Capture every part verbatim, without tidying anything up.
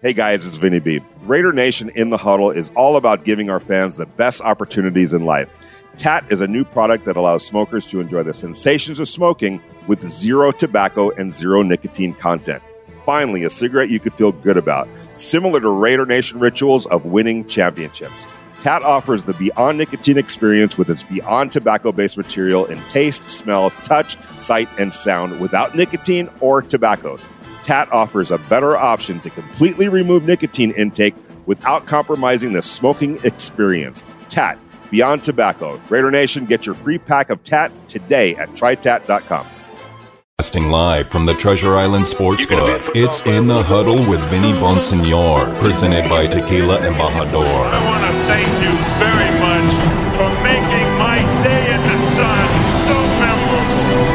Hey guys, it's Vinny B. Raider Nation in the Huddle is all about giving our fans the best opportunities in life. T A T is a new product that allows smokers to enjoy the sensations of smoking with zero tobacco and zero nicotine content. Finally, a cigarette you could feel good about, similar to Raider Nation rituals of winning championships. T A T offers the Beyond Nicotine experience with its Beyond tobacco-based material in taste, smell, touch, sight, and sound without nicotine or tobacco. T A T offers a better option to completely remove nicotine intake without compromising the smoking experience. T A T, Beyond Tobacco. Raider Nation, get your free pack of T A T today at try tat dot com. Broadcasting live from the Treasure Island Sportsbook, it's In the Huddle with Vinny Bonsignor, presented by Tequila Embajador. I want to thank you very much for making my day in the sun so memorable.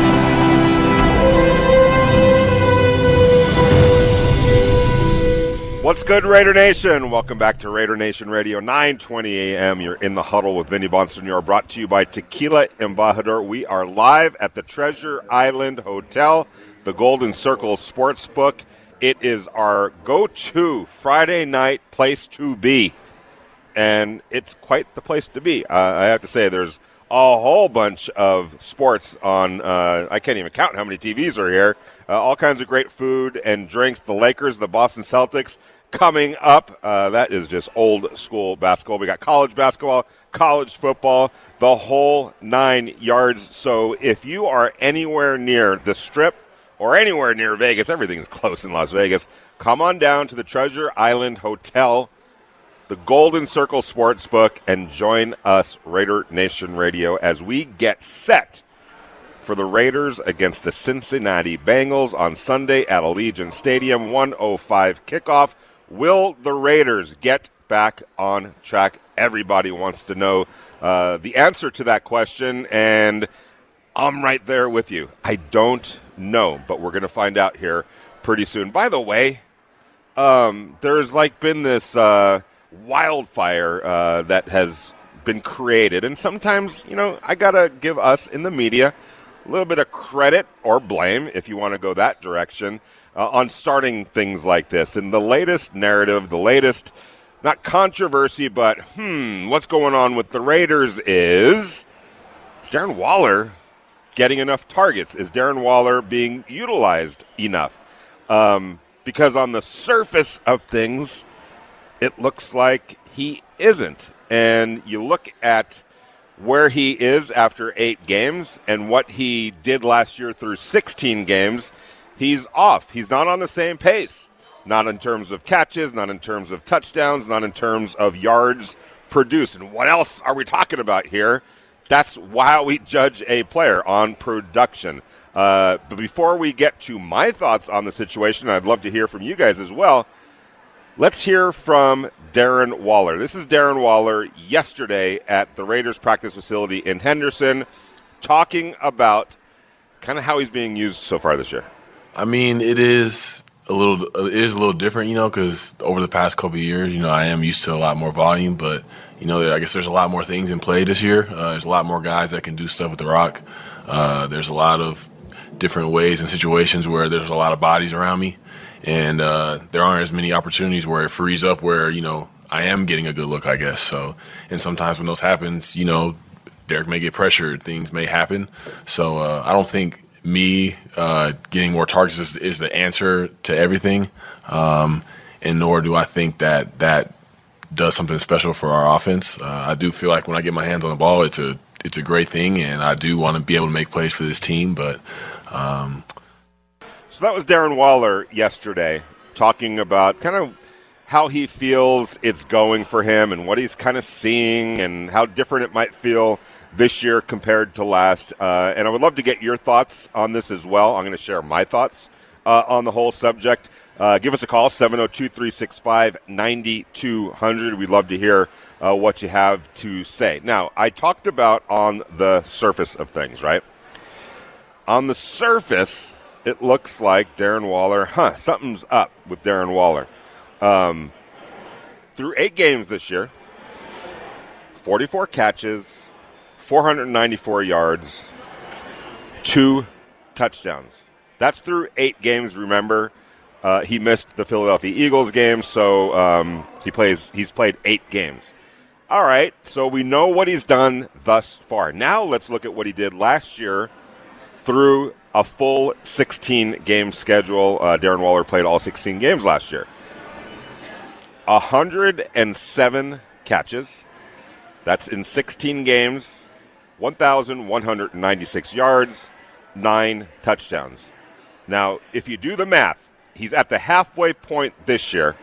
What's good, Raider Nation? Welcome back to Raider Nation Radio, nine twenty a.m. You're In the Huddle with Vinny Bonsignor, brought to you by Tequila Embajador. We are live at the Treasure Island Hotel, the Golden Circle Sportsbook. It is our go-to Friday night place to be, and it's quite the place to be. Uh, I have to say, there's a whole bunch of sports on. Uh, I can't even count how many T Vs are here. Uh, all kinds of great food and drinks. The Lakers, the Boston Celtics coming up. Uh, that is just old school basketball. We got college basketball, college football, the whole nine yards. So if you are anywhere near the Strip or anywhere near Vegas, everything is close in Las Vegas, come on down to the Treasure Island Hotel, the Golden Circle Sportsbook, and join us, Raider Nation Radio, as we get set for the Raiders against the Cincinnati Bengals on Sunday at Allegiant Stadium, one oh five kickoff. Will the Raiders get back on track? Everybody wants to know uh, the answer to that question, and I'm right there with you. I don't know, but we're going to find out here pretty soon. By the way, um, there's like been this uh, wildfire uh, that has been created, and sometimes, you know, I got to give us in the media a little bit of credit or blame, if you want to go that direction, uh, on starting things like this. And the latest narrative, the latest, not controversy, but, hmm, what's going on with the Raiders is, is Darren Waller getting enough targets? Is Darren Waller being utilized enough? Um, because on the surface of things, it looks like he isn't. And you look at where he is after eight games and what he did last year through sixteen games, he's off. He's not on the same pace. Not in terms of catches, not in terms of touchdowns, not in terms of yards produced. And what else are we talking about here? That's why we judge a player on production. Uh, but before we get to my thoughts on the situation, I'd love to hear from you guys as well. Let's hear from Darren Waller. This is Darren Waller yesterday at the Raiders practice facility in Henderson, talking about kind of how he's being used so far this year. I mean, it is a little, it is a little different, you know, because over the past couple of years, you know, I am used to a lot more volume, but you know, I guess there's a lot more things in play this year. Uh, there's a lot more guys that can do stuff with the rock. Uh, there's a lot of different ways and situations where there's a lot of bodies around me. And uh, there aren't as many opportunities where it frees up where, you know, I am getting a good look, I guess. So, and sometimes when those happens, you know, Derek may get pressured, things may happen. So uh, I don't think me uh, getting more targets is, is the answer to everything. Um, and nor do I think that that does something special for our offense. Uh, I do feel like when I get my hands on the ball, it's a it's a great thing, and I do want to be able to make plays for this team, but um, – So that was Darren Waller yesterday talking about kind of how he feels it's going for him and what he's kind of seeing and how different it might feel this year compared to last. Uh, and I would love to get your thoughts on this as well. I'm going to share my thoughts uh, on the whole subject. Uh, give us a call, seven oh two, three six five, nine two hundred. We'd love to hear uh, what you have to say. Now, I talked about on the surface of things, right? On the surface, it looks like Darren Waller, huh, something's up with Darren Waller. Um, through eight games this year, forty-four catches, four hundred ninety-four yards, two touchdowns. That's through eight games, remember. Uh, he missed the Philadelphia Eagles game, so um, he plays. He's played eight games. All right, so we know what he's done thus far. Now let's look at what he did last year through a full sixteen-game schedule. Uh, Darren Waller played all sixteen games last year. one hundred seven catches. That's in sixteen games, one thousand one hundred ninety-six yards, nine touchdowns. Now, if you do the math, he's at the halfway point this year,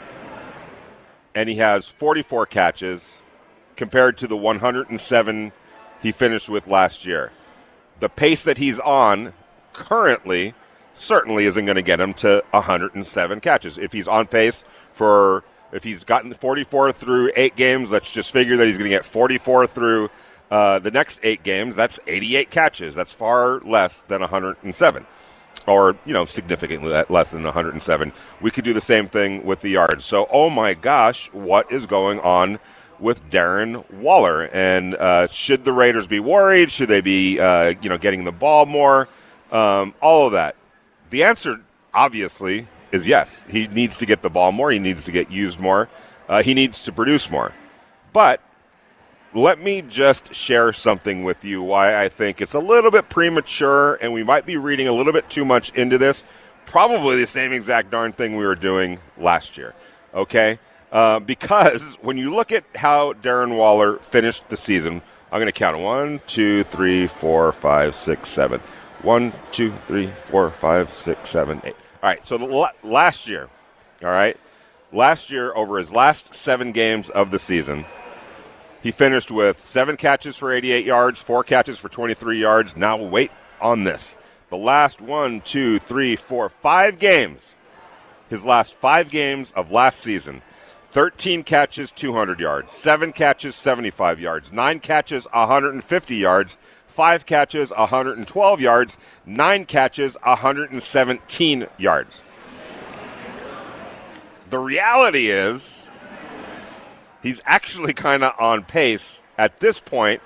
and he has forty-four catches compared to the one hundred seven he finished with last year. The pace that he's on currently certainly isn't going to get him to one hundred seven catches. If he's on pace for, if he's gotten forty-four through eight games, let's just figure that he's going to get forty-four through uh, the next eight games. That's eighty-eight catches. That's far less than one hundred seven. Or, you know, significantly less than one hundred seven. We could do the same thing with the yards. So, oh my gosh, what is going on with Darren Waller? And uh, should the Raiders be worried? Should they be, uh, you know, getting the ball more? Um, all of that. The answer, obviously, is yes. He needs to get the ball more. He needs to get used more. Uh, he needs to produce more. But let me just share something with you why I think it's a little bit premature and we might be reading a little bit too much into this. Probably the same exact darn thing we were doing last year, okay? Uh, because when you look at how Darren Waller finished the season, I'm going to count one, two, three, four, five, six, seven. One, two, three, four, five, six, seven, eight. All right, so the, last year, all right, last year over his last seven games of the season, he finished with seven catches for eighty-eight yards, four catches for twenty-three yards. Now wait on this. The last one, two, three, four, five games, his last five games of last season, thirteen catches, two hundred yards, seven catches, seventy-five yards, nine catches, one hundred fifty yards, five catches, one hundred twelve yards, nine catches, one hundred seventeen yards. The reality is, he's actually kind of on pace at this point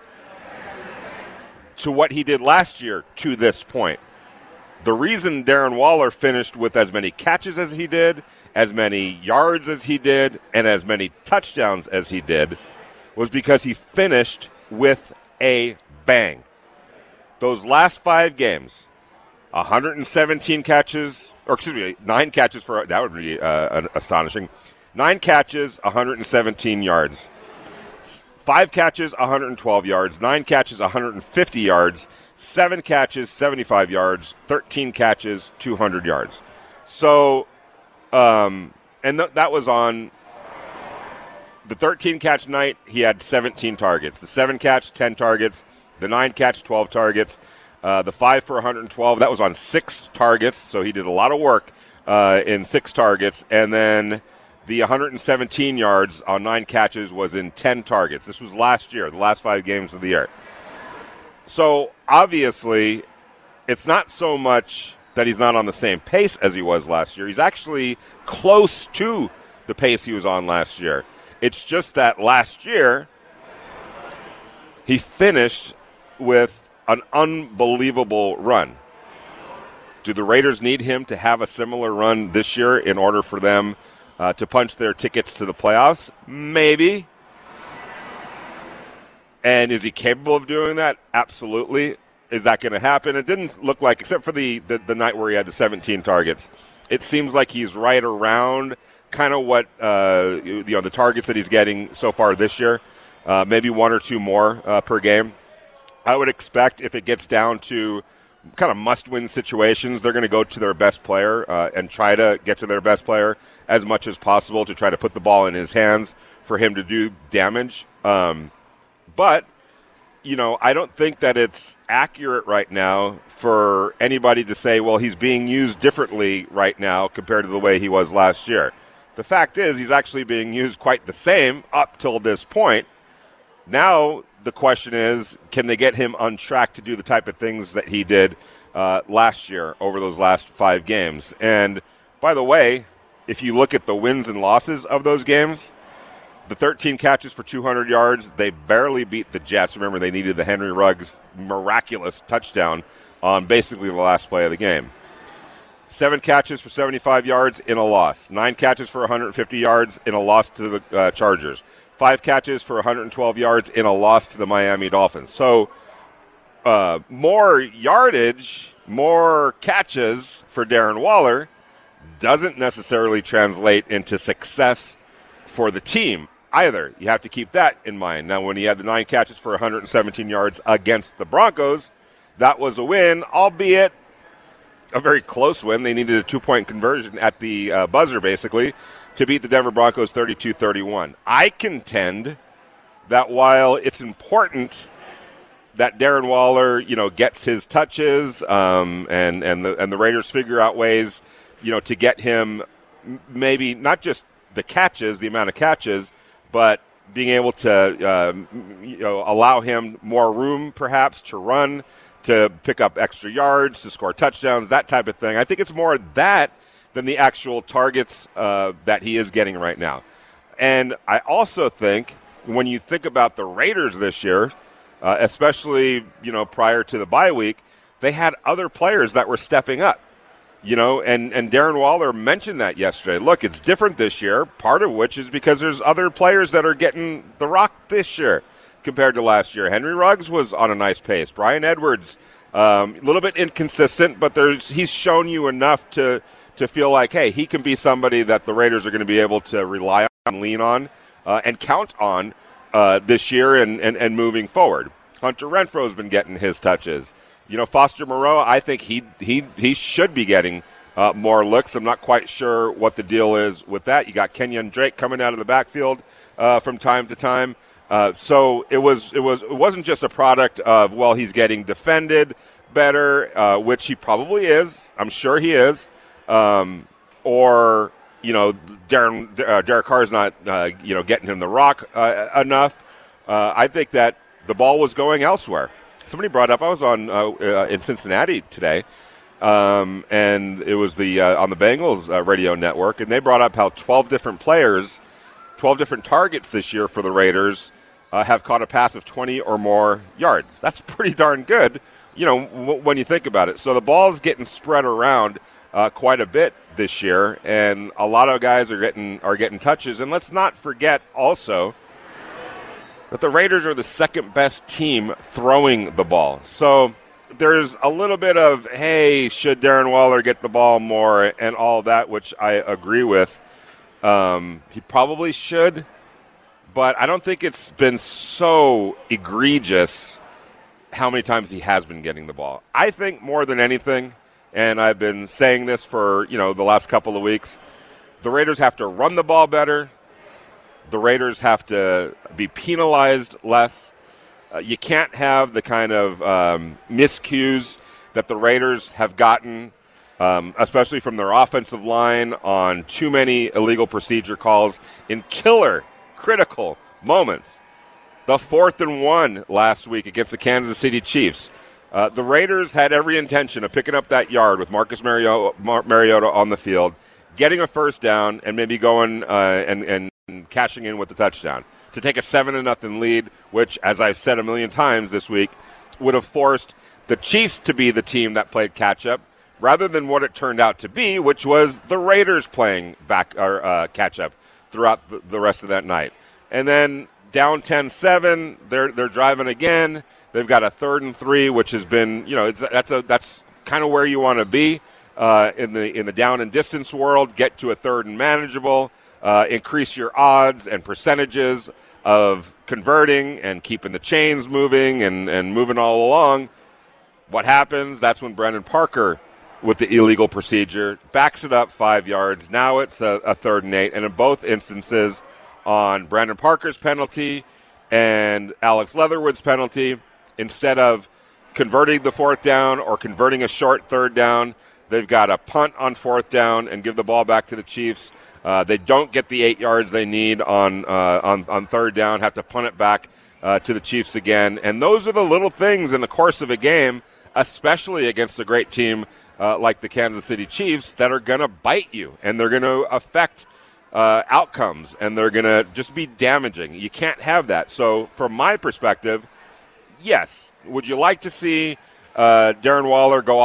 to what he did last year to this point. The reason Darren Waller finished with as many catches as he did, as many yards as he did, and as many touchdowns as he did was because he finished with a bang. Those last five games, one hundred seventeen catches, or excuse me, nine catches for, that would be uh, astonishing. Nine catches, one hundred seventeen yards. Five catches, one hundred twelve yards. Nine catches, one hundred fifty yards. Seven catches, seventy-five yards. Thirteen catches, two hundred yards. So, um, and th- that was on the thirteen-catch night. He had seventeen targets. The seven-catch, ten targets. The nine-catch, twelve targets. Uh, the five for one hundred twelve, that was on six targets. So he did a lot of work uh, in six targets. And then the one hundred seventeen yards on nine catches was in ten targets. This was last year, the last five games of the year. So, obviously, it's not so much that he's not on the same pace as he was last year. He's actually close to the pace he was on last year. It's just that last year, he finished with an unbelievable run. Do the Raiders need him to have a similar run this year in order for them Uh, to punch their tickets to the playoffs? Maybe. And is he capable of doing that? Absolutely. Is that going to happen? It didn't look like, except for the, the, the night where he had the seventeen targets, it seems like he's right around kind of what, uh, you know, the targets that he's getting so far this year, uh, maybe one or two more uh, per game. I would expect if it gets down to kind of must-win situations, they're going to go to their best player uh, and try to get to their best player as much as possible to try to put the ball in his hands for him to do damage. Um, but, you know, I don't think that it's accurate right now for anybody to say, well, he's being used differently right now compared to the way he was last year. The fact is he's actually being used quite the same up till this point. Now the question is, can they get him on track to do the type of things that he did uh, last year over those last five games? And by the way, if you look at the wins and losses of those games, the thirteen catches for two hundred yards, they barely beat the Jets. Remember, they needed the Henry Ruggs miraculous touchdown on basically the last play of the game. seven catches for seventy-five yards in a loss, nine catches for one hundred fifty yards in a loss to the uh, Chargers, five catches for one hundred twelve yards in a loss to the Miami Dolphins. So uh, more yardage, more catches for Darren Waller doesn't necessarily translate into success for the team either. You have to keep that in mind. Now, when he had the nine catches for one hundred seventeen yards against the Broncos, that was a win, albeit a very close win. They needed a two-point conversion at the uh, buzzer, basically, to beat the Denver Broncos thirty-two thirty-one. I contend that while it's important that Darren Waller, you know, gets his touches um, and and the and the Raiders figure out ways, you know, to get him maybe not just the catches, the amount of catches, but being able to, uh, you know, allow him more room perhaps to run, to pick up extra yards, to score touchdowns, that type of thing. I think it's more that than the actual targets uh, that he is getting right now. And I also think when you think about the Raiders this year, uh, especially, you know, prior to the bye week, they had other players that were stepping up. You know, and, and Darren Waller mentioned that yesterday. Look, it's different this year, part of which is because there's other players that are getting the rock this year compared to last year. Henry Ruggs was on a nice pace. Brian Edwards, um, a little bit inconsistent, but there's he's shown you enough to, to feel like, hey, he can be somebody that the Raiders are going to be able to rely on, lean on, uh, and count on uh, this year and, and, and moving forward. Hunter Renfro's been getting his touches. You know, Foster Moreau, I think he he he should be getting uh, more looks. I'm not quite sure what the deal is with that. You got Kenyon Drake coming out of the backfield uh, from time to time. Uh, so it was it was it wasn't just a product of, well, he's getting defended better, uh, which he probably is. I'm sure he is. Um, or you know, Darren uh, Derek Carr's not uh, you know getting him the rock uh, enough. Uh, I think that the ball was going elsewhere. Somebody brought up, I was on uh, uh, in Cincinnati today, um, and it was the uh, on the Bengals uh, radio network, and they brought up how twelve different players, twelve different targets this year for the Raiders uh, have caught a pass of twenty or more yards. That's pretty darn good, you know, w- when you think about it. So the ball's getting spread around uh, quite a bit this year, and a lot of guys are getting are getting touches. And let's not forget also that the Raiders are the second best team throwing the ball. So there's a little bit of, hey, should Darren Waller get the ball more and all that, which I agree with. Um, he probably should, but I don't think it's been so egregious how many times he has been getting the ball. I think more than anything, and I've been saying this for, you know, the last couple of weeks, the Raiders have to run the ball better. The Raiders have to be penalized less. Uh, you can't have the kind of um, miscues that the Raiders have gotten, um, especially from their offensive line, on too many illegal procedure calls in killer, critical moments. The fourth and one last week against the Kansas City Chiefs. Uh, the Raiders had every intention of picking up that yard with Marcus Mariota, Mar- Mariota on the field, getting a first down, and maybe going uh, and, and cashing in with the touchdown to take a seven to nothing lead, which, as I've said a million times this week, would have forced the Chiefs to be the team that played catch-up rather than what it turned out to be, which was the Raiders playing back or uh, catch-up throughout the, the rest of that night. And then down ten seven, they're they're driving again. They've got a third and three, which has been, you know, it's, that's a that's kind of where you want to be uh, in the in the down and distance world. Get to a third and manageable. Uh, increase your odds and percentages of converting and keeping the chains moving and, and moving all along. What happens? That's when Brandon Parker, with the illegal procedure, backs it up five yards. Now it's a, a third and eight. And in both instances, on Brandon Parker's penalty and Alex Leatherwood's penalty, instead of converting the fourth down or converting a short third down, they've got to punt on fourth down and give the ball back to the Chiefs. Uh, they don't get the eight yards they need on uh, on, on third down, have to punt it back uh, to the Chiefs again. And those are the little things in the course of a game, especially against a great team uh, like the Kansas City Chiefs, that are going to bite you, and they're going to affect uh, outcomes, and they're going to just be damaging. You can't have that. So from my perspective, yes, would you like to see uh, Darren Waller go off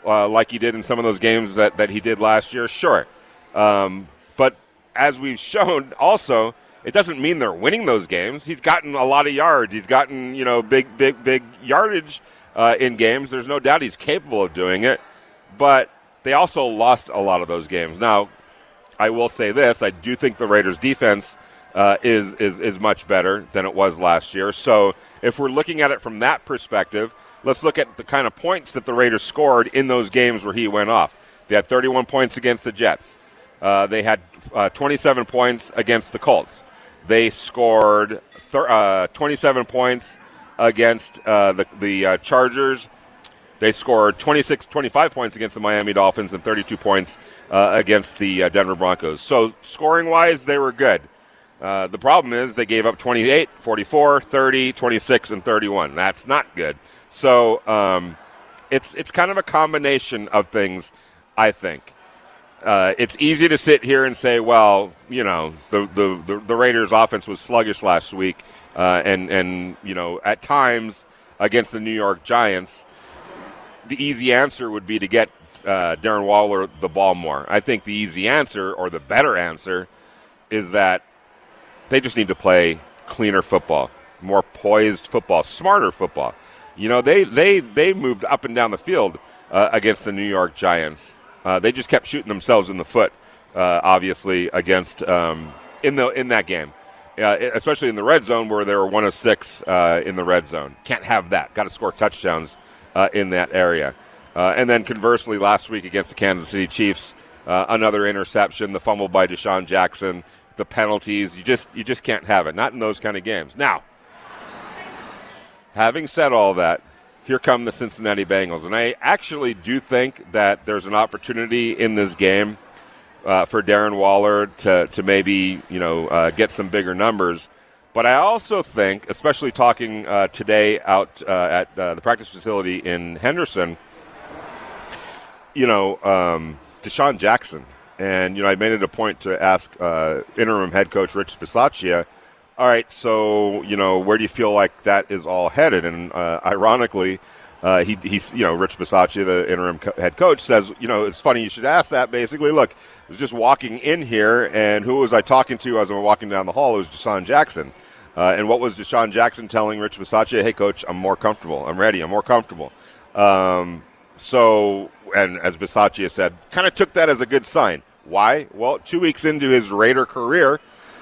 uh, like he did in some of those games that, that he did last year? Sure. Um, but as we've shown also, it doesn't mean they're winning those games. He's gotten a lot of yards. He's gotten, you know, big, big, big yardage uh, in games. There's no doubt he's capable of doing it. But they also lost a lot of those games. Now, I will say this. I do think the Raiders' defense uh, is, is, is much better than it was last year. So if we're looking at it from that perspective, let's look at the kind of points that the Raiders scored in those games where he went off. They had thirty-one points against the Jets. Uh, they had uh, twenty-seven points against the Colts. They scored thir- uh, twenty-seven points against uh, the, the uh, Chargers. They scored twenty-six, twenty-five points against the Miami Dolphins and thirty-two points uh, against the uh, Denver Broncos. So scoring-wise, they were good. Uh, the problem is they gave up twenty-eight, forty-four, thirty, twenty-six, and thirty-one. That's not good. So um, it's it's kind of a combination of things, I think. Uh, it's easy to sit here and say, well, you know, the, the, the, the Raiders' offense was sluggish last week, uh, and, and, you know, at times against the New York Giants, the easy answer would be to get uh, Darren Waller the ball more. I think the easy answer, or the better answer, is that they just need to play cleaner football, more poised football, smarter football. You know, they, they, they moved up and down the field uh, against the New York Giants. Uh, they just kept shooting themselves in the foot, uh, obviously, against um, in the in that game, uh, especially in the red zone where they were one of six uh, in the red zone. Can't have that. Got to score touchdowns uh, in that area. Uh, and then conversely, last week against the Kansas City Chiefs, uh, another interception, the fumble by Deshaun Jackson, the penalties. You just you just can't have it. Not in those kind of games. Now, having said all that, here come the Cincinnati Bengals. And I actually do think that there's an opportunity in this game uh, for Darren Waller to, to maybe, you know, uh, get some bigger numbers. But I also think, especially talking uh, today out uh, at uh, the practice facility in Henderson, you know, um, Deshaun Jackson. And, you know, I made it a point to ask uh, interim head coach Rich Bisaccia, all right, so, you know, where do you feel like that is all headed? And uh, ironically, uh, he, he's, you know, Rich Bisaccia, the interim co- head coach, says, you know, it's funny you should ask that. Basically, look, I was just walking in here, and who was I talking to as I was walking down the hall? It was Deshaun Jackson. Uh, and what was Deshaun Jackson telling Rich Bisaccia? Hey, coach, I'm more comfortable. I'm ready. I'm more comfortable. Um, so, and as Bisaccia said, kind of took that as a good sign. Why? Well, two weeks into his Raider career,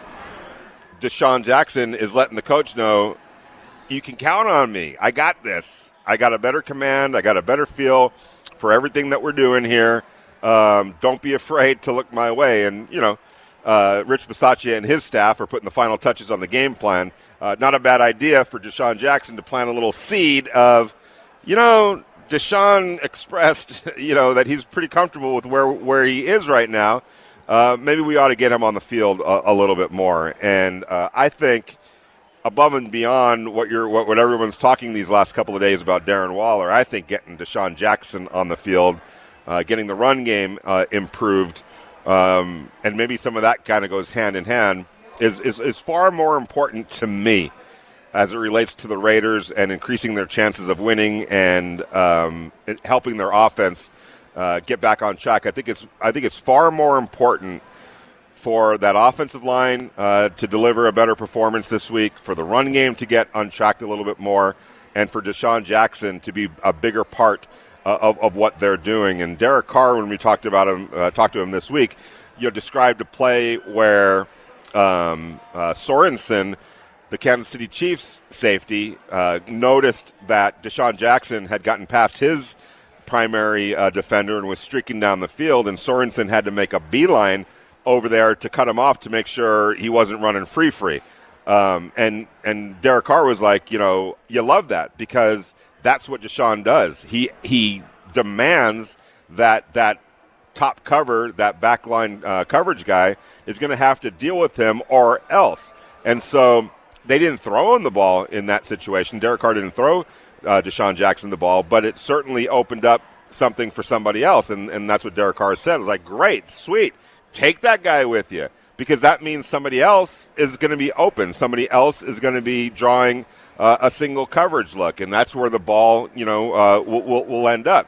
Deshaun Jackson is letting the coach know, you can count on me. I got this. I got a better command. I got a better feel for everything that we're doing here. Um, don't be afraid to look my way. And, you know, uh, Rich Bisaccia and his staff are putting the final touches on the game plan. Uh, not a bad idea for Deshaun Jackson to plant a little seed of, you know, Deshaun expressed, you know, that he's pretty comfortable with where, where he is right now. Uh, maybe we ought to get him on the field a, a little bit more. And uh, I think above and beyond what you're, what, what everyone's talking these last couple of days about Darren Waller, I think getting Deshaun Jackson on the field, uh, getting the run game uh, improved, um, and maybe some of that kind of goes hand in hand, is, is, is far more important to me as it relates to the Raiders and increasing their chances of winning and um, helping their offense Uh, get back on track. I think it's I think it's far more important for that offensive line uh, to deliver a better performance this week, for the run game to get untracked a little bit more, and for Deshaun Jackson to be a bigger part uh, of, of what they're doing. And Derek Carr, when we talked about him, uh, talked to him this week, you know, described a play where um, uh, Sorensen, the Kansas City Chiefs safety, uh, noticed that Deshaun Jackson had gotten past his primary uh, defender and was streaking down the field, and Sorensen had to make a beeline over there to cut him off to make sure he wasn't running free-free. Um, and and Derek Carr was like, you know, you love that because that's what Deshaun does. He he demands that that top cover, that backline uh, coverage guy is going to have to deal with him or else. And so they didn't throw him the ball in that situation. Derek Carr didn't throw Uh, Deshaun Jackson the ball, but it certainly opened up something for somebody else, and, and that's what Derek Carr said. It was like, great, sweet, take that guy with you, because that means somebody else is going to be open. Somebody else is going to be drawing uh, a single coverage look, and that's where the ball, you know, uh, will, will, will end up.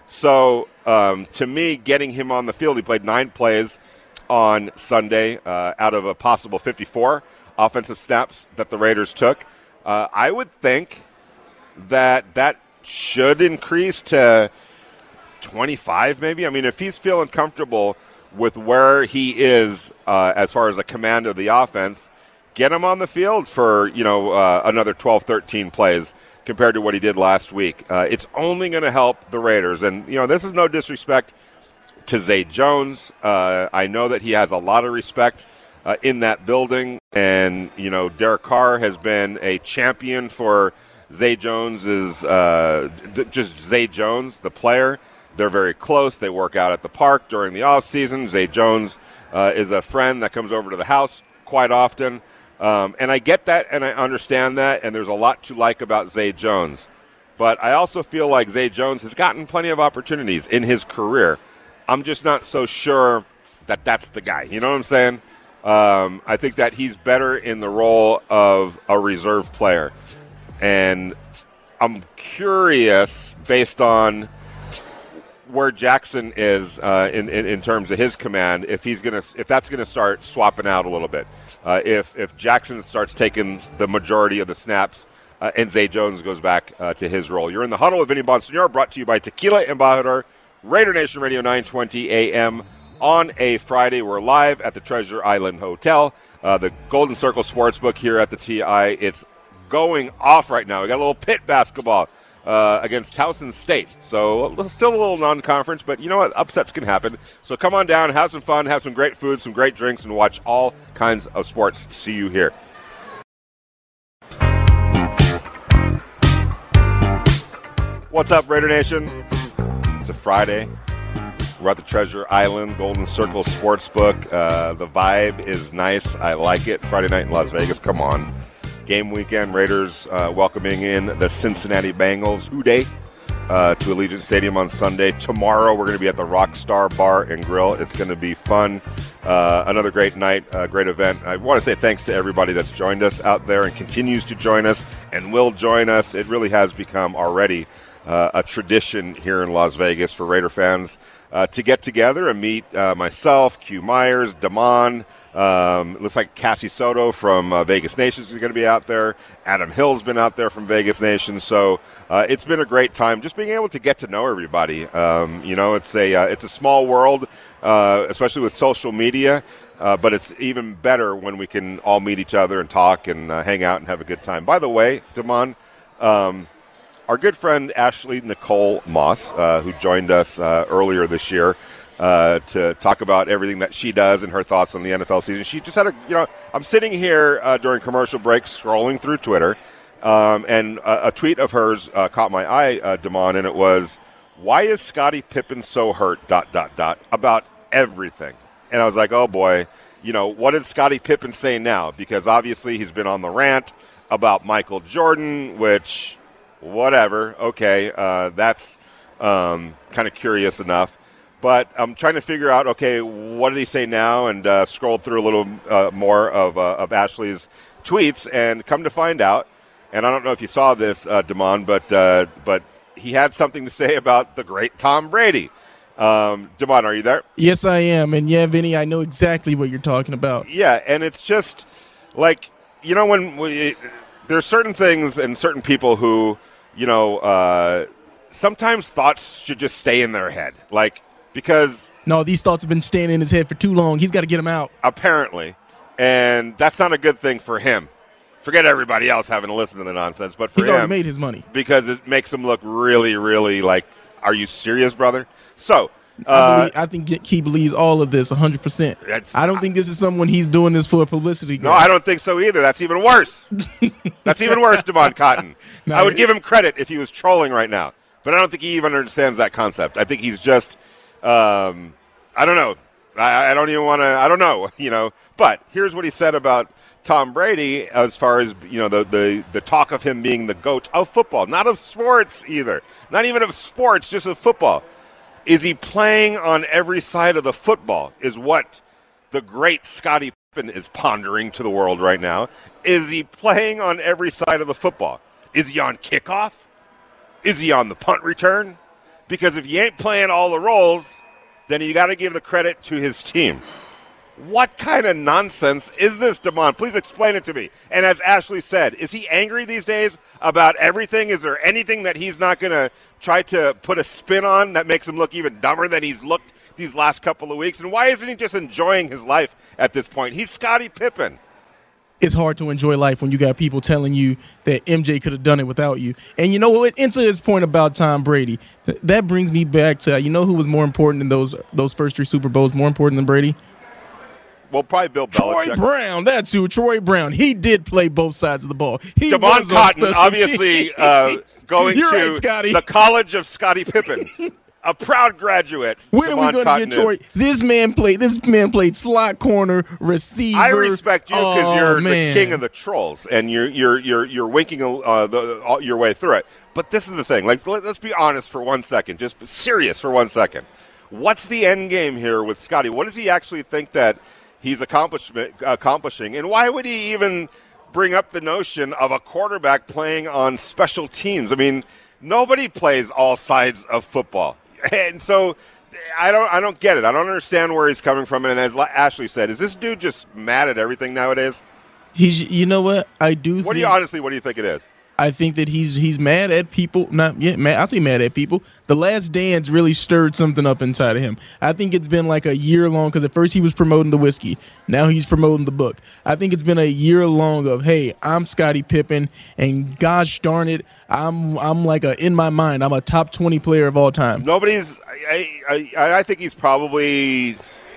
So um, to me, getting him on the field, he played nine plays on Sunday uh, out of a possible fifty-four offensive snaps that the Raiders took. Uh, I would think that that should increase to twenty-five maybe. I mean, if he's feeling comfortable with where he is uh, as far as the command of the offense, get him on the field for, you know, uh, another twelve, thirteen plays compared to what he did last week. Uh, it's only going to help the Raiders. And, you know, this is no disrespect to Zay Jones. Uh, I know that he has a lot of respect uh, in that building. And, you know, Derek Carr has been a champion for Zay Jones, is uh, th- just Zay Jones, the player. They're very close. They work out at the park during the offseason. Zay Jones uh, is a friend that comes over to the house quite often. Um, and I get that, and I understand that, and there's a lot to like about Zay Jones. But I also feel like Zay Jones has gotten plenty of opportunities in his career. I'm just not so sure that that's the guy. You know what I'm saying? Um, I think that he's better in the role of a reserve player. And I'm curious, based on where Jackson is uh, in, in in terms of his command, if he's gonna if that's gonna start swapping out a little bit. Uh, if if Jackson starts taking the majority of the snaps uh, and Zay Jones goes back uh, to his role. You're in the Huddle with Vinny Bonsignor, brought to you by Tequila Embajador, Raider Nation Radio, nine twenty a.m. on a Friday. We're live at the Treasure Island Hotel, uh, the Golden Circle Sportsbook here at the T I. It's going off right now. We got a little pit basketball uh, against Towson State. So still a little non-conference, but you know what? Upsets can happen. So come on down, have some fun, have some great food, some great drinks, and watch all kinds of sports. See you here. What's up, Raider Nation? It's a Friday. We're at the Treasure Island Golden Circle Sportsbook. Uh, the vibe is nice. I like it. Friday night in Las Vegas. Come on. Game weekend, Raiders uh, welcoming in the Cincinnati Bengals. Who Dey uh, to Allegiant Stadium on Sunday. Tomorrow we're going to be at the Rockstar Bar and Grill. It's going to be fun. Uh, another great night, uh, great event. I want to say thanks to everybody that's joined us out there and continues to join us and will join us. It really has become already uh, a tradition here in Las Vegas for Raider fans uh, to get together and meet uh, myself, Q Myers, Damon. Um, it looks like Cassie Soto from uh, Vegas Nation is going to be out there. Adam Hill's been out there from Vegas Nation. So uh, it's been a great time just being able to get to know everybody. Um, you know, it's a uh, it's a small world, uh, especially with social media. Uh, but it's even better when we can all meet each other and talk and uh, hang out and have a good time. By the way, Damon, um, our good friend Ashley Nicole Moss, uh, who joined us uh, earlier this year, Uh, to talk about everything that she does and her thoughts on the N F L season. She just had a, you know, I'm sitting here uh, during commercial breaks scrolling through Twitter, um, and a, a tweet of hers uh, caught my eye, uh, Damon, and it was, why is Scottie Pippen so hurt, dot, dot, dot, about everything. And I was like, oh, boy, you know, what did Scottie Pippen say now? Because obviously he's been on the rant about Michael Jordan, which, whatever, okay, uh, that's um, kind of curious enough. But I'm trying to figure out, okay, what did he say now? And uh, scrolled through a little uh, more of uh, of Ashley's tweets, and come to find out, and I don't know if you saw this, uh, Damon, but uh, but he had something to say about the great Tom Brady. Um, Damon, are you there? Yes, I am. And yeah, Vinny, I know exactly what you're talking about. Yeah, and it's just like, you know, when we, there's certain things and certain people who, you know, uh, sometimes thoughts should just stay in their head. Like, because no, these thoughts have been staying in his head for too long. He's got to get them out. Apparently. And that's not a good thing for him. Forget everybody else having to listen to the nonsense, but for He's him, already made his money. Because it makes him look really, really like, are you serious, brother? So, uh, I, believe, I think he believes all of this one hundred percent. I don't think this is someone he's doing this for publicity. No, I don't think so either. That's even worse. That's even worse, Damon Cotton. No, I would give him credit if he was trolling right now, but I don't think he even understands that concept. I think he's just Um, I don't know. I, I don't even want to. I don't know. You know. But here's what he said about Tom Brady, as far as, you know, the the the talk of him being the GOAT of football, not of sports either, not even of sports, just of football. Is he playing on every side of the football? Is what the great Scottie Pippen is pondering to the world right now. Is he playing on every side of the football? Is he on kickoff? Is he on the punt return? because if you ain't playing all the roles, then you got to give the credit to his team. What kind of nonsense is this, Damon? Please explain it to me. And as Ashley said, is he angry these days about everything? Is there anything that he's not going to try to put a spin on that makes him look even dumber than he's looked these last couple of weeks? And why isn't he just enjoying his life at this point? He's Scottie Pippen. It's hard to enjoy life when you got people telling you that M J could have done it without you. And you know what? Into his point about Tom Brady, th- that brings me back to, you know who was more important in those those first three Super Bowls, more important than Brady? Well, probably Bill Belichick. Troy Brown, that's who. Troy Brown. He did play both sides of the ball. He Devon Cotton, obviously uh, going You're to right, Scotty. the College of Scottie Pippen. A proud graduate. When are we going to get Troy? This man played. This man played slot corner, receiver. I respect you because oh, you're man. the king of the trolls, and you're you're you're you're winking uh, the, uh, your way through it. But this is the thing. Like, let, let's be honest for one second. Just serious for one second. What's the end game here with Scotty? What does he actually think that he's accomplishing, and why would he even bring up the notion of a quarterback playing on special teams? I mean, nobody plays all sides of football, and so I don't, I don't get it. I don't understand where he's coming from. And as Ashley said, is this dude just mad at everything nowadays? He's, you know what? I do. What think, do you honestly? What do you think it is? I think that he's he's mad at people. Not yet. Mad, I'll say mad at people. The Last Dance really stirred something up inside of him. I think it's been like a year long because at first he was promoting the whiskey. Now he's promoting the book. I think it's been a year long of, hey, I'm Scottie Pippen, and gosh darn it, I'm I'm like a in my mind, I'm a top twenty player of all time. Nobody's. I I, I think he's probably.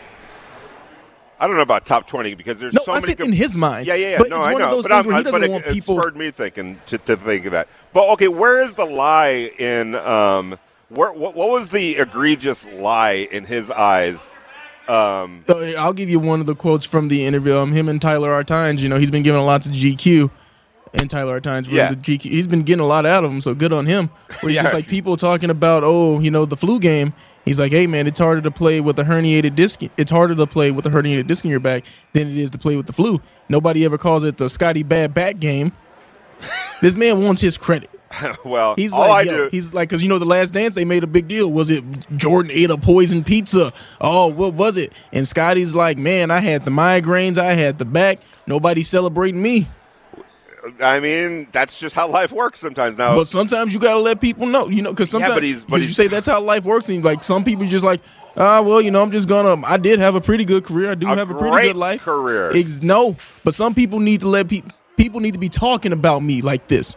I don't know about top twenty because there's no, so I many. said in his mind. Yeah, yeah, yeah. But no, it's I one know. of those but things I'm, where he doesn't but want it, people. It spurred me thinking to, to think of that. But okay, where is the lie in? Um, where what, what was the egregious lie in his eyes? Um, uh, I'll give you one of the quotes from the interview. Um, him and Tyler Artynes. You know, he's been giving a lot to G Q. And Tyler Artynes, yeah. the G Q, he's been getting a lot out of him, so good on him. Where he's yeah. just like people talking about, oh, you know, the flu game. He's like, hey, man, it's harder to play with a herniated disc. It's harder to play with a herniated disc in your back than it is to play with the flu. Nobody ever calls it the Scotty Bad Back game. This man wants his credit. well, he's all like, I yo, do. he's like, because you know, the Last Dance, they made a big deal. Was it Jordan ate a poison pizza? Oh, what was it? And Scotty's like, man, I had the migraines, I had the back. Nobody's celebrating me. I mean, that's just how life works sometimes. Now, but sometimes you gotta let people know, you know, because sometimes yeah, but he's, but you say that's how life works, and like some people just like, ah, well, you know, I'm just gonna. I did have a pretty good career. I do a have a pretty good life. Career. Ex- no, but some people need to let people. People need to be talking about me like this.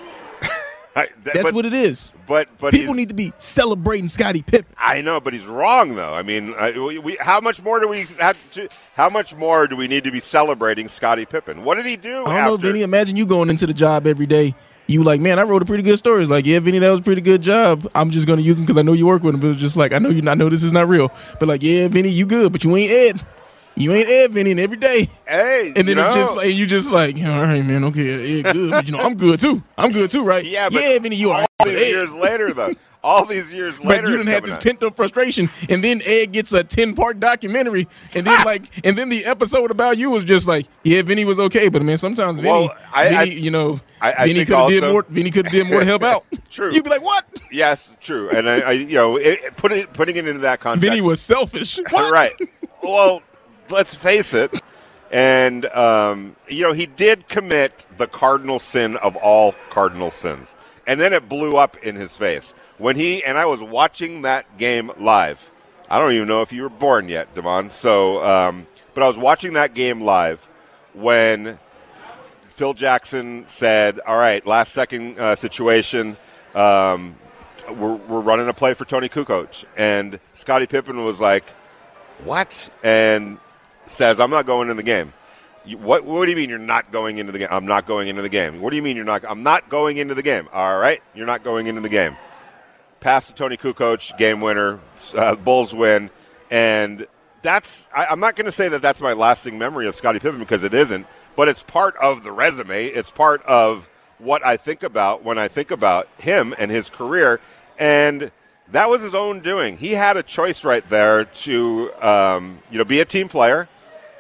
I, th- That's but, what it is. But but people need to be celebrating Scottie Pippen. I know, but he's wrong though. I mean, I, we, we, how much more do we have to? How much more do we need to be celebrating Scottie Pippen? What did he do? I don't after? know, Vinny. Imagine you going into the job every day. You like, man, I wrote a pretty good story. It's like, yeah, Vinny, that was a pretty good job. I'm just gonna use him because I know you work with him. But it's just like, I know you. I know this is not real. But like, yeah, Vinny, you good, but you ain't Ed. You ain't Ed, Vinny, and every day. Hey, and then you it's know. just like you just like, all right, man, okay, Ed good, but you know, I'm good too. I'm good too, right? Yeah, but yeah, Vinny, you all are. these years later, though. All these years later, but you didn't have this pent up frustration, and then Ed gets a ten part documentary, and then like, and then the episode about you was just like, yeah, Vinny was okay, but man, sometimes Vinny, well, I, Vinny I, you know, I, I Vinny could have did more. Vinny could have did more to help out. True. You'd be like, what? Yes, true. And I, I you know, it, put it, putting it into that context. Vinny was selfish. What? Right. Well, let's face it. And, um, you know, he did commit the cardinal sin of all cardinal sins. And then it blew up in his face. When he, and I was watching that game live. I don't even know if you were born yet, Damon. So, um, but I was watching that game live when Phil Jackson said, all right, last second uh, situation, um, we're, we're running a play for Tony Kukoc. And Scottie Pippen was like, what? And says, I'm not going in the game. You, what, what do you mean you're not going into the game? I'm not going into the game. What do you mean you're not? I'm not going into the game. All right, you're not going into the game. Pass to Tony Kukoc, game winner, uh, Bulls win. And that's, I, I'm not going to say that that's my lasting memory of Scottie Pippen because it isn't, but it's part of the resume. It's part of what I think about when I think about him and his career. And that was his own doing. He had a choice right there to, um, you know, be a team player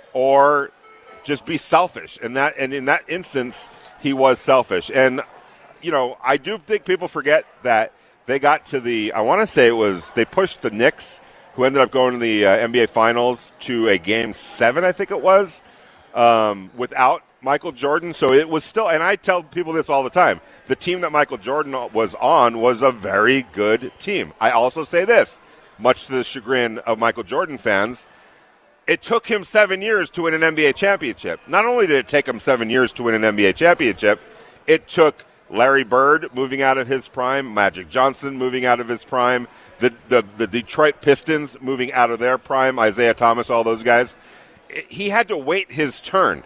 or just be selfish. And that, and in that instance, he was selfish. And, you know, I do think people forget that they got to the, I want to say it was, they pushed the Knicks, who ended up going to the uh, N B A Finals, to a game seven, I think it was, um, without Michael Jordan. So it was still, and I tell people this all the time, the team that Michael Jordan was on was a very good team. I also say this, much to the chagrin of Michael Jordan fans, it took him seven years to win an N B A championship. Not only did it take him seven years to win an N B A championship, it took Larry Bird moving out of his prime, Magic Johnson moving out of his prime, the, the, the Detroit Pistons moving out of their prime, Isaiah Thomas, all those guys. He had to wait his turn.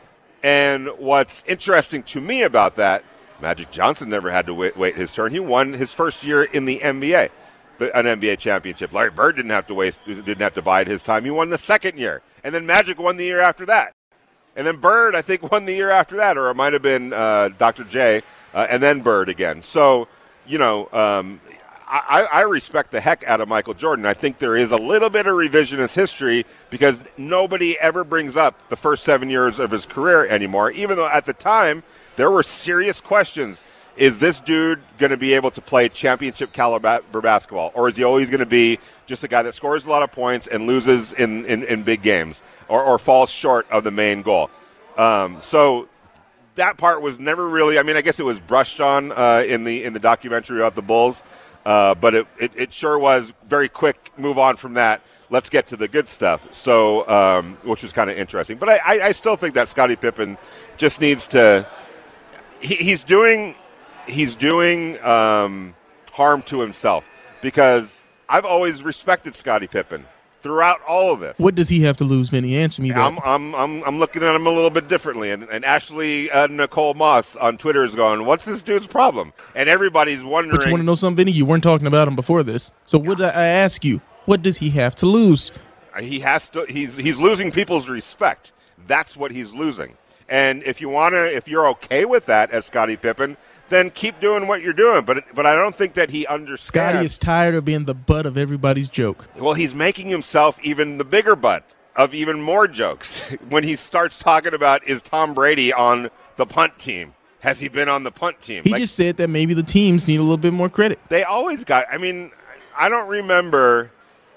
And what's interesting to me about that, Magic Johnson never had to wait, wait his turn. He won his first year in the N B A, an N B A championship. Larry Bird didn't have to waste, didn't have to bide his time. He won the second year. And then Magic won the year after that. And then Bird, I think, won the year after that, or it might have been uh, Doctor J, uh, and then Bird again. So, you know, um, I, I respect the heck out of Michael Jordan. I think there is a little bit of revisionist history because nobody ever brings up the first seven years of his career anymore, even though at the time there were serious questions. Is this dude going to be able to play championship caliber basketball, or is he always going to be just a guy that scores a lot of points and loses in, in, in big games or, or falls short of the main goal? Um, so that part was never really – I mean, I guess it was brushed on uh, in the in the documentary about the Bulls, uh, but it, it, it sure was very quick move on from that. Let's get to the good stuff, so um, which was kind of interesting. But I, I, I still think that Scottie Pippen just needs to he, – he's doing – He's doing um, harm to himself because I've always respected Scottie Pippen throughout all of this. What does he have to lose, Vinny? Answer me that. I'm I'm I'm, I'm looking at him a little bit differently, and, and Ashley uh, Nicole Moss on Twitter is going, "What's this dude's problem?" And everybody's wondering. But you want to know something, Vinny? You weren't talking about him before this, so what did I ask you? What does he have to lose? He has to. He's he's losing people's respect. That's what he's losing. And if you want to, if you're okay with that as Scottie Pippen, then keep doing what you're doing. But but I don't think that he understands. Scottie is tired of being the butt of everybody's joke. Well, he's making himself even the bigger butt of even more jokes when he starts talking about, is Tom Brady on the punt team? Has he been on the punt team? He like, just said that maybe the teams need a little bit more credit. They always got – I mean, I don't remember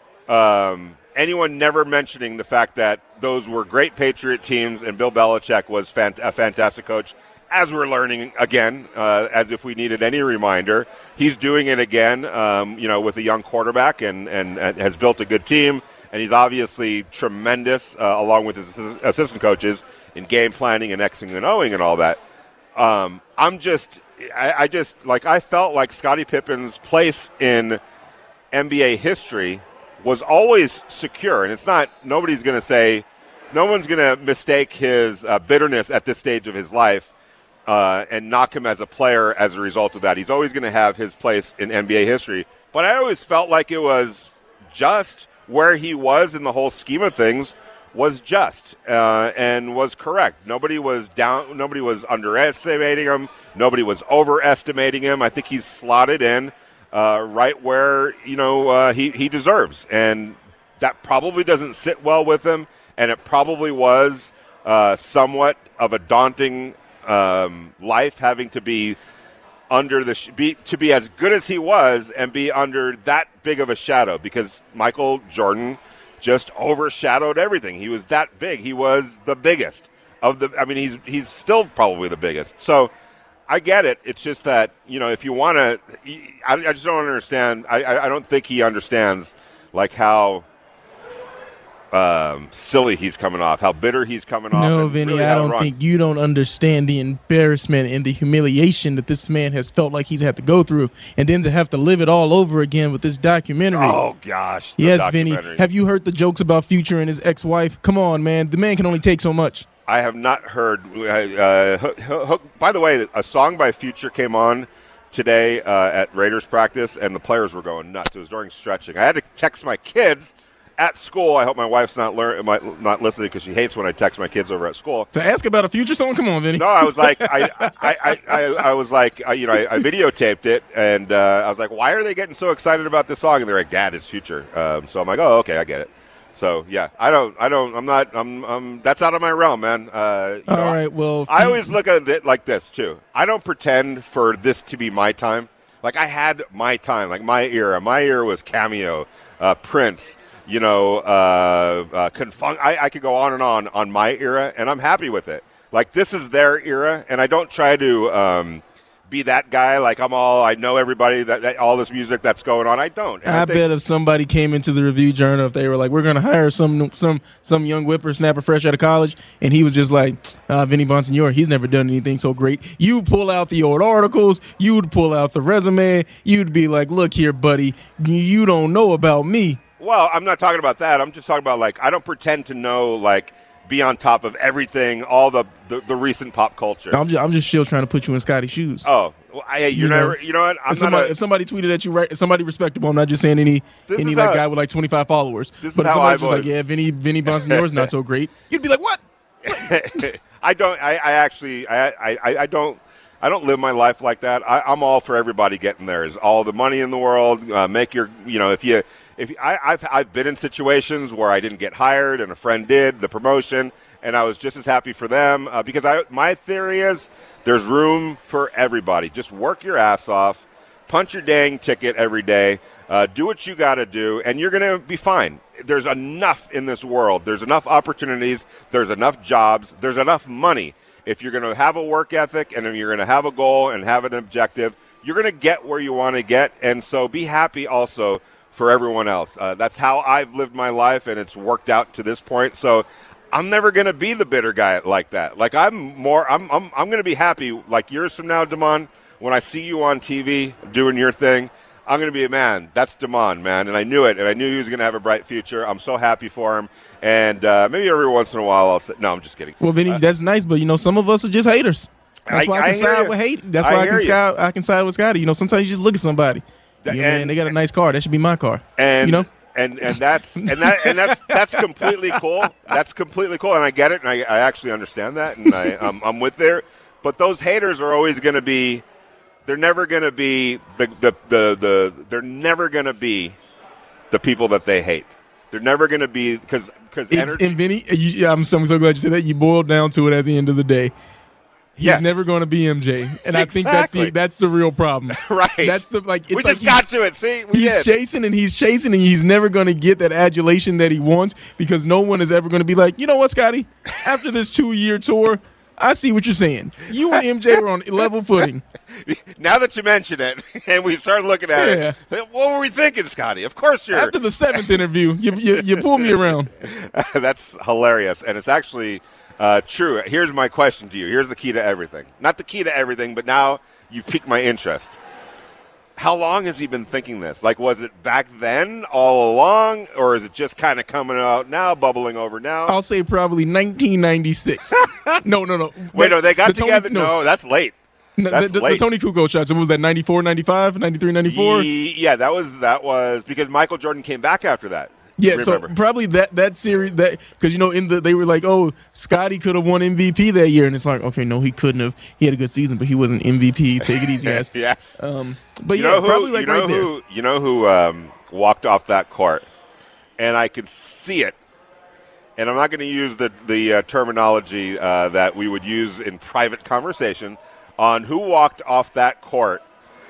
um, anyone never mentioning the fact that those were great Patriot teams and Bill Belichick was fant- a fantastic coach. As we're learning again, uh, as if we needed any reminder, he's doing it again, um, you know, with a young quarterback and, and, and has built a good team. And he's obviously tremendous, uh, along with his assistant coaches, in game planning and Xing and O'ing and all that. Um, I'm just, I, I just, like, I felt like Scottie Pippen's place in N B A history was always secure. And it's not, nobody's going to say, no one's going to mistake his uh, bitterness at this stage of his life Uh, and knock him as a player as a result of that. He's always going to have his place in N B A history. But I always felt like it was just where he was in the whole scheme of things was just uh, and was correct. Nobody was down. Nobody was underestimating him. Nobody was overestimating him. I think he's slotted in uh, right where you know uh, he he deserves, and that probably doesn't sit well with him. And it probably was uh, somewhat of a daunting Um, life, having to be under the sh- be to be as good as he was and be under that big of a shadow, because Michael Jordan just overshadowed everything. He was that big. He was the biggest of the. I mean, he's he's still probably the biggest. So I get it. It's just that, you know, if you want to, I, I just don't understand. I, I I don't think he understands like how. Um, silly he's coming off, how bitter he's coming off. No, Vinny, really I don't wrong. think you don't understand the embarrassment and the humiliation that this man has felt like he's had to go through, and then to have to live it all over again with this documentary. Oh, gosh. Yes, Vinny. Have you heard the jokes about Future and his ex-wife? Come on, man. The man can only take so much. I have not heard. Uh, Hook, Hook, by the way, a song by Future came on today uh, at Raiders practice, and the players were going nuts. It was during stretching. I had to text my kids at school. I hope my wife's not learn, not listening, because she hates when I text my kids over at school. To ask about a Future song? Come on, Vinny. No, I was like, I, I, I, I, I was like, I, you know, I, I videotaped it, and uh, I was like, why are they getting so excited about this song? And they're like, Dad, it's Future. Um, so I'm like, oh, okay, I get it. So yeah, I don't, I don't, I'm not, I'm, I'm that's out of my realm, man. Uh, All know, right, well, I always look at it like this too. I don't pretend for this to be my time. Like, I had my time, like my era. My era was Cameo, uh, Prince, you know, uh, uh, Confunk. I, I could go on and on on my era, and I'm happy with it. Like, this is their era, and I don't try to um, be that guy. Like, I'm all, I know everybody, that, that all this music that's going on. I don't. And I, I think, bet if somebody came into the Review Journal, if they were like, we're going to hire some some some young whippersnapper fresh out of college, and he was just like, uh, Vinny Bonsignore, he's never done anything so great. You'd pull out the old articles. You'd pull out the resume. You'd be like, look here, buddy, you don't know about me. Well, I'm not talking about that. I'm just talking about, like, I don't pretend to know, like, be on top of everything, all the, the, the recent pop culture. I'm just, I'm just still trying to put you in Scotty's shoes. Oh, well, I, you're you never, know, you know what? I'm if, somebody, not a, if somebody tweeted at you, right, somebody respectable, I'm not just saying any This any is like how- guy with like twenty-five followers. This is but if how somebody's I just like, was. yeah, Vinny Vinny Bonsignore's not so great, you'd be like, what? I don't. I, I actually. I, I. I don't. I don't live my life like that. I, I'm all for everybody getting there. Is all the money in the world. Uh, make your. You know, if you. If I, I've. I've been in situations where I didn't get hired and a friend did the promotion, and I was just as happy for them uh, because I. My theory is there's room for everybody. Just work your ass off, punch your dang ticket every day, uh, do what you got to do, and you're gonna be fine. There's enough in this world. There's enough opportunities. There's enough jobs. There's enough money. If you're going to have a work ethic and you're going to have a goal and have an objective, you're going to get where you want to get. And so be happy also for everyone else. Uh, that's how I've lived my life, and it's worked out to this point. So I'm never going to be the bitter guy like that. Like I'm more, I'm, I'm, I'm going to be happy like years from now, Damon, when I see you on T V doing your thing. I'm going to be a man. That's Damon, man. And I knew it, and I knew he was going to have a bright future. I'm so happy for him. And uh, maybe every once in a while I'll say, no, I'm just kidding. Well, Vinny, Uh, that's nice, but, you know, some of us are just haters. That's I- why I I can hear side you. with hate. That's I why I, hear can you. side, I can side with Scotty. You know, sometimes you just look at somebody. Th- Yeah, man, and- they got a nice car. That should be my car. And you know? and and that's and that and that's that's completely cool. That's completely cool, and I get it, and I, I actually understand that, and I I'm, I'm with there. But those haters are always going to be. They're never going to be the the, the the they're never going to be the people that they hate. They're never going to be because because It's, energy. and Vinny, you, yeah, I'm so, I'm so glad you said that. You boiled down to it at the end of the day. He's Yes. never going to be M J, and I think that's Exactly. the that's the real problem. Right. That's the like. It's we like just he's- got to it. See, we He's did. chasing and he's chasing and he's never going to get that adulation that he wants because no one is ever going to be like, you know what, Scotty? After this two-year tour, I see what you're saying. You and M J were on level footing. Now that you mention it, and we start looking at Yeah. it, what were we thinking, Scotty? Of course you're. After the seventh interview, you you, you pull me around. That's hilarious, and it's actually uh, true. Here's my question to you. Here's the key to everything. Not the key to everything, but now you've piqued my interest. How long has he been thinking this? Like, was it back then all along, or is it just kind of coming out now, bubbling over now? I'll say probably nineteen ninety-six. no, no, no. Wait, no, they got The Tony- together. no, that's late. no, that's the, the, the late. Tony Kukoc shots. It was that ninety-four, ninety-five, ninety-three, ninety-four. Ye- Yeah, that was that was because Michael Jordan came back after that. Yeah, Remember. so probably that that series that because you know in the they were like, oh, Scotty could have won M V P that year, and it's like, okay, no, he couldn't have. He had a good season, but he wasn't M V P. Take it easy, guys. Yes. Um, but You yeah, know who, probably like you know right there. who, You know who um, walked off that court, and I could see it. And I'm not going to use the the uh, terminology uh, that we would use in private conversation on who walked off that court.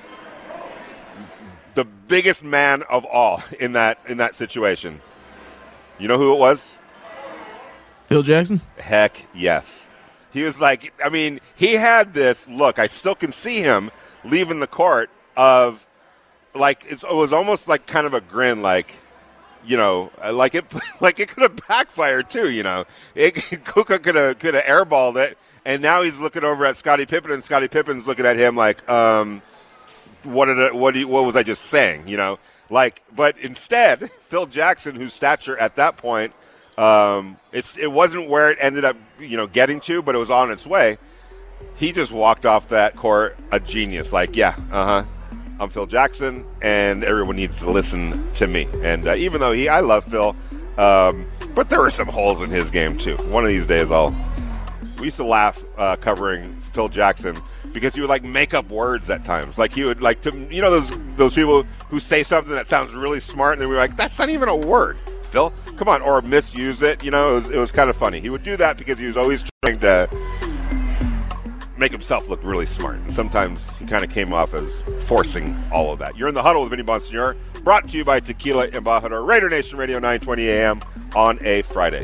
The biggest man of all in that in that situation. You know who it was? Phil Jackson. Heck yes. He was like, I mean, he had this look. I still can see him leaving the court of, like, it's, it was almost like kind of a grin, like, you know, like it, like it could have backfired too. You know, it, Kuka could have could have airballed it, and now he's looking over at Scottie Pippen, and Scottie Pippen's looking at him like, um, what did I, what do you, what was I just saying? You know, like, but instead, Phil Jackson, whose stature at that point. Um, it's it wasn't where it ended up, you know, getting to, but it was on its way. He just walked off that court a genius. Like, yeah, uh huh. I'm Phil Jackson, and everyone needs to listen to me. And uh, even though he, I love Phil, um, but there were some holes in his game too. One of these days, I'll. We used to laugh uh, covering Phil Jackson because he would like make up words at times. Like he would like to, you know, those those people who say something that sounds really smart, and then we're like, that's not even a word. Phil, come on, or misuse it. You know, it was, it was kind of funny. He would do that because he was always trying to make himself look really smart. And sometimes he kind of came off as forcing all of that. You're in the huddle with Vinny Bonsignor, brought to you by Tequila Embajador, Raider Nation Radio, nine twenty a.m. on a Friday.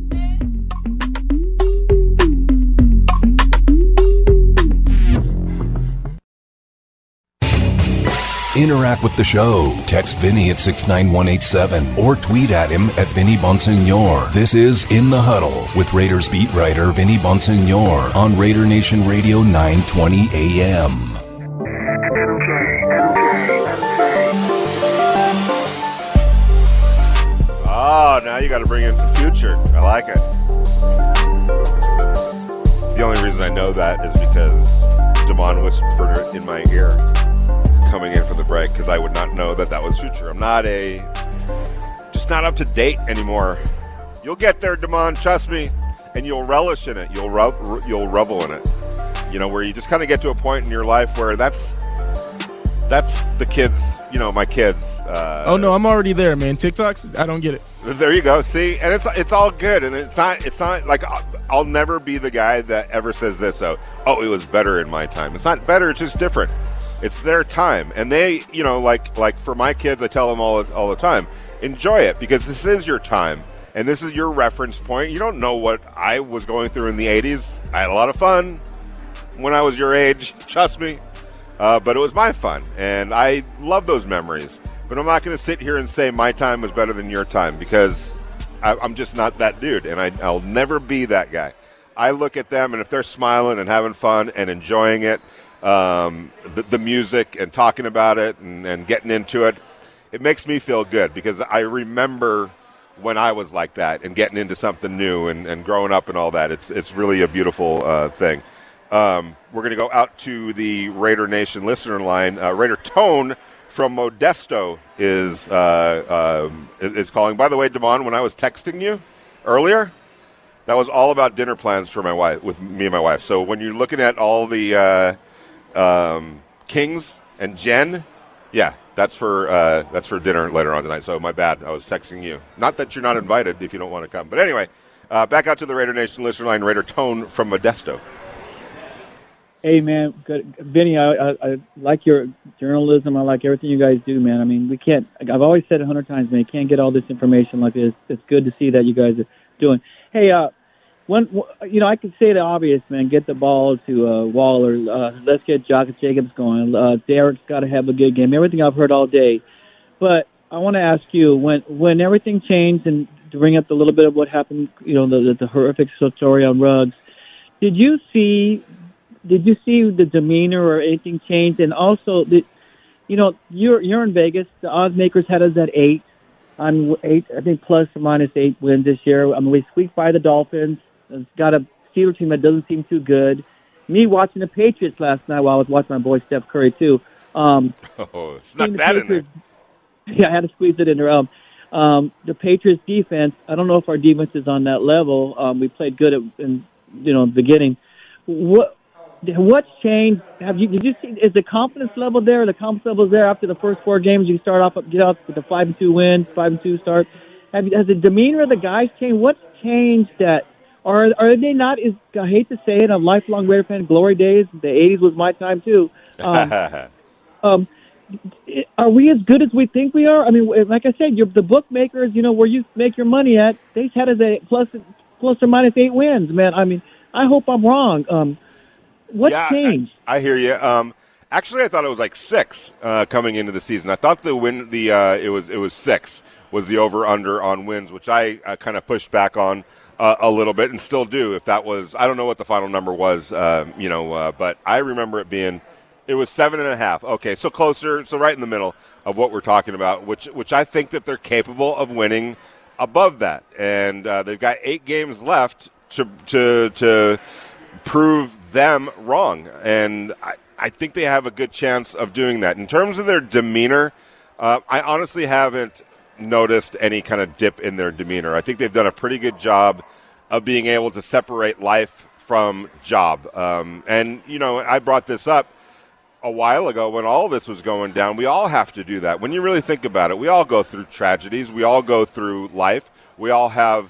Interact with the show. Text Vinny at six nine one eight seven or tweet at him at Vinny Bonsignor. This is In the Huddle with Raiders beat writer Vinny Bonsignor on Raider Nation Radio, nine twenty a.m. Oh, now you got to bring in some future. I like it. The only reason I know that is because Damon whispered it in my ear coming in for the break, because I would not know that that was future. I'm not a, just not up to date anymore. You'll get there, Damon, trust me, and you'll relish in it. You'll rev, you'll revel in it. You know, where you just kind of get to a point in your life where that's that's the kids. You know, my kids. Uh, oh no, I'm already there, man. TikToks, I don't get it. There you go. See, and it's it's all good, and it's not it's not like I'll, I'll never be the guy that ever says this. Oh, oh, it was better in my time. It's not better. It's just different. It's their time, and they, you know, like like for my kids, I tell them all all the time, enjoy it, because this is your time, and this is your reference point. You don't know what I was going through in the eighties. I had a lot of fun when I was your age, trust me, uh, but it was my fun, and I love those memories. But I'm not going to sit here and say my time was better than your time, because I, I'm just not that dude, and I, I'll never be that guy. I look at them, and if they're smiling and having fun and enjoying it, Um, the, the music and talking about it and, and getting into it, it makes me feel good, because I remember when I was like that and getting into something new and, and growing up and all that. It's it's really a beautiful uh, thing. Um, we're going to go out to the Raider Nation listener line. Uh, Raider Tone from Modesto is uh, um, is calling. By the way, Damon, when I was texting you earlier, that was all about dinner plans for my wife, with me and my wife. So when you're looking at all the uh, Um, Kings and Jen, yeah, that's for uh, that's for dinner later on tonight. So my bad, I was texting you. Not that you're not invited if you don't want to come, but anyway, uh, back out to the Raider Nation listener line. Raider Tone from Modesto. Hey man, good. Vinny, I, I, I like your journalism. I like everything you guys do, man. I mean, we can't. I've always said it a hundred times, man. You can't get all this information like this. It's good to see that you guys are doing. Hey, uh. One, you know, I could say the obvious, man. Get the ball to uh, Waller. Uh, let's get Jock Jacobs going. Uh, Derek's got to have a good game. Everything I've heard all day. But I want to ask you, when when everything changed, and to bring up a little bit of what happened, you know, the, the, the horrific story on Ruggs, did you see did you see the demeanor or anything change? And also, the, you know, you're you're in Vegas. The odds makers had us at eight. On eight, I think plus or minus eight wins this year. I mean, we squeaked by the Dolphins. It's got a Steelers team that doesn't seem too good. Me watching the Patriots last night while I was watching my boy Steph Curry, too. Um, oh, snuck that in there. Yeah, I had to squeeze it in there. Um, um, the Patriots defense, I don't know if our defense is on that level. Um, we played good at, in, you know, the beginning. What What's changed? Have you Did you see, is the confidence level there? The confidence level is there after the first four games? You start off, get off with a five and two win, five and two start. Have, has the demeanor of the guys changed? What's changed that? Or are they not, is, I hate to say it, I'm a lifelong Raider fan, glory days, the eighties was my time too. Um, um, are we as good as we think we are? I mean, like I said, you're, the bookmakers, you know, where you make your money at, they had us at plus, plus or minus eight wins, man. I mean, I hope I'm wrong. Um, what's yeah, changed? I, I hear you. Um, actually, I thought it was like six uh, coming into the season. I thought the win, the uh, it was it was six was the over under on wins, which I uh, kind of pushed back on. Uh, a little bit, and still do. If that was, I don't know what the final number was, uh, you know, uh, but I remember it being, it was seven and a half. Okay, so closer, so right in the middle of what we're talking about, which which I think that they're capable of winning above that, and uh, they've got eight games left to to to prove them wrong, and I, I think they have a good chance of doing that. In terms of their demeanor, uh, I honestly haven't noticed any kind of dip in their demeanor. I think they've done a pretty good job of being able to separate life from job. Um, and, you know, I brought this up a while ago when all this was going down. We all have to do that. When you really think about it, we all go through tragedies. We all go through life. We all have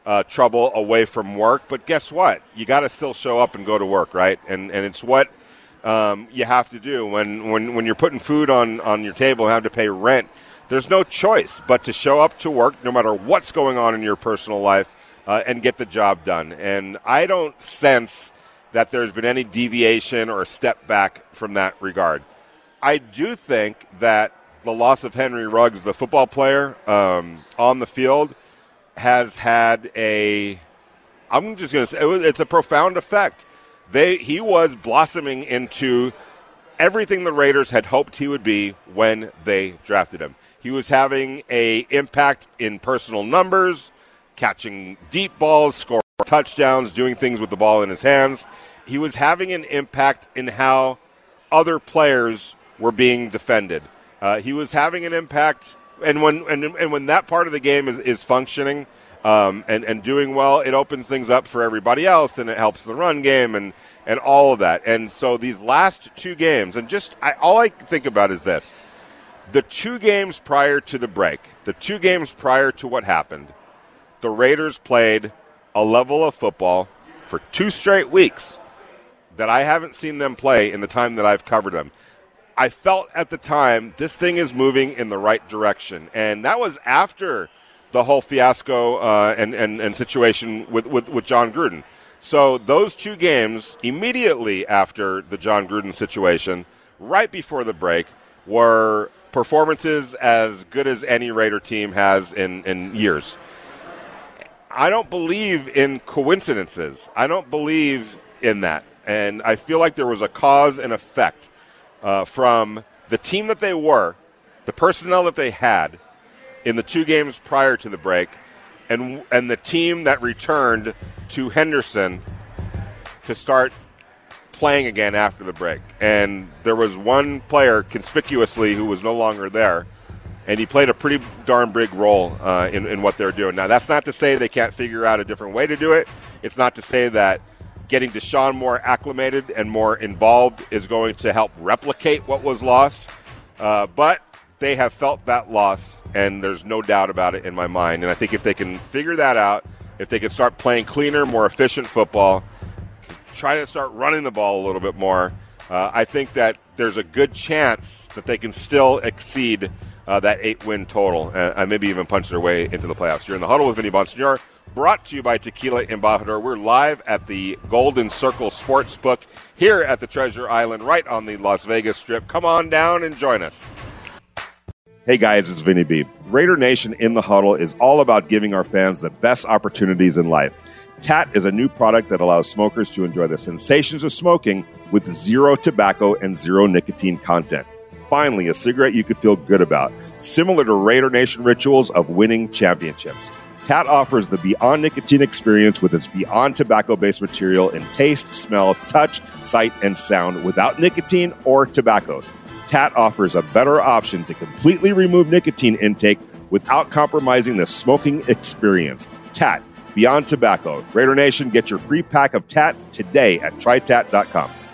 uh, trouble away from work. But guess what? You got to still show up and go to work, right? And and it's what um, you have to do when, when, when you're putting food on, on your table and have to pay rent. There's no choice but to show up to work no matter what's going on in your personal life uh, and get the job done. And I don't sense that there's been any deviation or step back from that regard. I do think that the loss of Henry Ruggs, the football player, um, on the field has had a, I'm just going to say, it's a profound effect. They He was blossoming into everything the Raiders had hoped he would be when they drafted him. He was having a impact in personal numbers, catching deep balls, scoring touchdowns, doing things with the ball in his hands. He was having an impact in how other players were being defended. Uh, he was having an impact, and when and, and when that part of the game is, is functioning um, and, and doing well, it opens things up for everybody else, and it helps the run game and, and all of that. And so these last two games, and just I, all I think about is this. The two games prior to the break, the two games prior to what happened, the Raiders played a level of football for two straight weeks that I haven't seen them play in the time that I've covered them. I felt at the time this thing is moving in the right direction, and that was after the whole fiasco uh, and, and, and situation with, with, with John Gruden. So those two games immediately after the John Gruden situation, right before the break, were performances as good as any Raider team has in, in years. I don't believe in coincidences. I don't believe in that. And I feel like there was a cause and effect uh, from the team that they were, the personnel that they had in the two games prior to the break, and and the team that returned to Henderson to start playing again after the break. And there was one player conspicuously who was no longer there, and he played a pretty darn big role uh, in, in what they're doing. Now, that's not to say they can't figure out a different way to do it. It's not to say that getting Deshaun more acclimated and more involved is going to help replicate what was lost. Uh, but they have felt that loss, and there's no doubt about it in my mind. And I think if they can figure that out, if they can start playing cleaner, more efficient football, try to start running the ball a little bit more, uh, I think that there's a good chance that they can still exceed uh, that eight-win total uh, and maybe even punch their way into the playoffs. You're in the Huddle with Vinny Bonsignor, brought to you by Tequila Embajador. We're live at the Golden Circle Sportsbook here at the Treasure Island, right on the Las Vegas Strip. Come on down and join us. Hey guys, it's Vinny B. Raider Nation in the Huddle is all about giving our fans the best opportunities in life. T A T is a new product that allows smokers to enjoy the sensations of smoking with zero tobacco and zero nicotine content. Finally, a cigarette you could feel good about, similar to Raider Nation rituals of winning championships. T A T offers the Beyond Nicotine experience with its Beyond tobacco-based material in taste, smell, touch, sight, and sound without nicotine or tobacco. T A T offers a better option to completely remove nicotine intake without compromising the smoking experience. T A T, Beyond Tobacco. Raider Nation, get your free pack of T A T today at try tat dot com.